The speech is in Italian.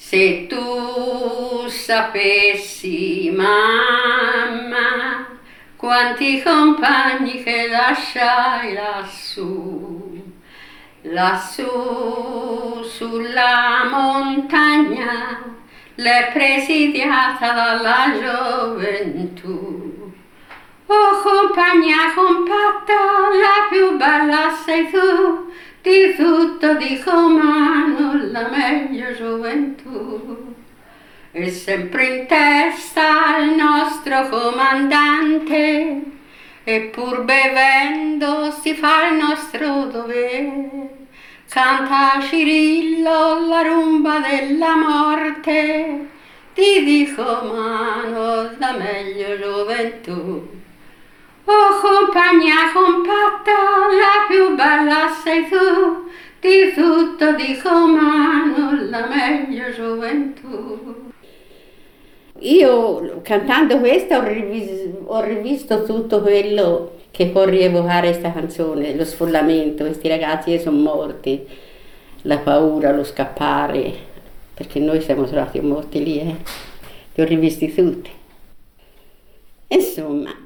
Se tu sapessi, mamma, quanti compagni che lasciai lassù, lassù sulla montagna, l'è presidiata dalla gioventù. Oh compagnia compatta, la più bella sei tu, di tutto dico ma non la meglio gioventù. E sempre in testa il nostro comandante, e pur bevendo si fa il nostro dovere. Canta Cirillo la rumba della morte, ti dico ma non la meglio gioventù. Oh compagnia compatta, la più bella sei tu, di tutto dico ma non la meglio gioventù. Io cantando questa ho rivisto tutto quello che può rievocare questa canzone, lo sfollamento, questi ragazzi che sono morti, la paura, lo scappare, perché noi siamo stati morti lì, li ho rivisti tutti. Insomma,